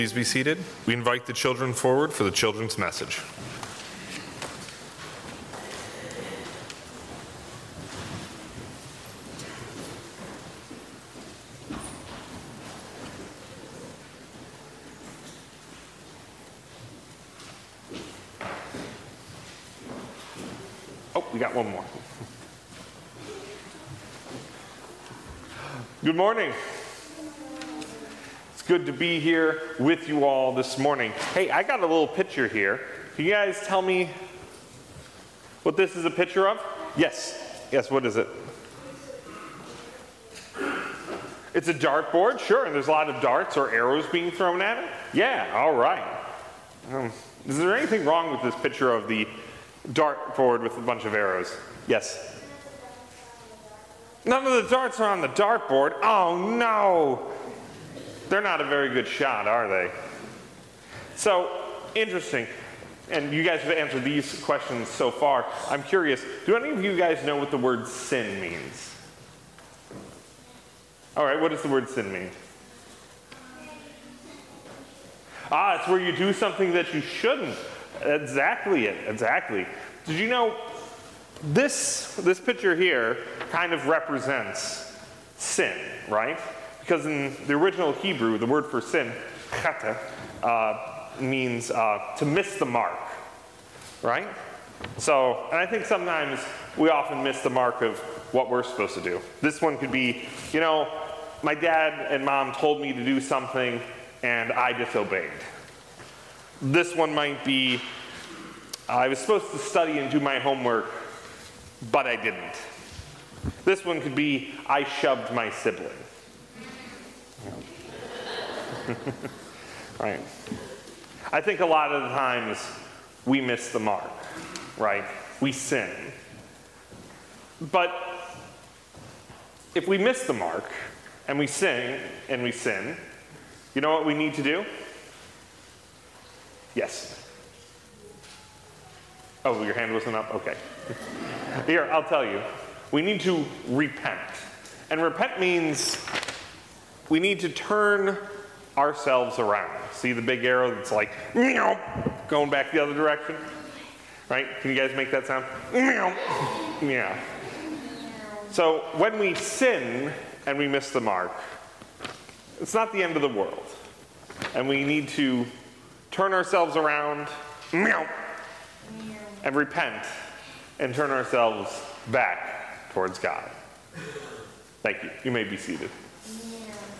Please be seated. We invite the children forward for the children's message. Oh, we got one more. Good morning. It's good to be here with you all this morning. Hey, I got a little picture here. Can you guys tell me what this is a picture of? Yes. Yes, what is it? It's a dartboard, sure, and there's a lot of darts or arrows being thrown at it. Yeah, all right. Is there anything wrong with this picture of the dartboard with a bunch of arrows? Yes. None of the darts are on the dartboard. Oh no! They're not a very good shot, are they? So, interesting. And you guys have answered these questions so far. I'm curious, do any of you guys know what the word sin means? All right, what does the word sin mean? It's where you do something that you shouldn't. Exactly it, exactly. Did you know this picture here kind of represents sin, right? Because in the original Hebrew, the word for sin, chata, means to miss the mark, right? So, and I think sometimes we often miss the mark of what we're supposed to do. This one could be, my dad and mom told me to do something and I disobeyed. This one might be, I was supposed to study and do my homework, but I didn't. This one could be, I shoved my sibling. Right. I think a lot of the times we miss the mark, right? We sin. But if we miss the mark and we sin, you know what we need to do? Yes. Oh, your hand wasn't up? Okay. Here, I'll tell you. We need to repent. And repent means we need to turn ourselves around. See the big arrow that's like, meow, going back the other direction? Right? Can you guys make that sound? Meow. Yeah. So when we sin and we miss the mark, it's not the end of the world. And we need to turn ourselves around, meow, and repent and turn ourselves back towards God. Thank you. You may be seated.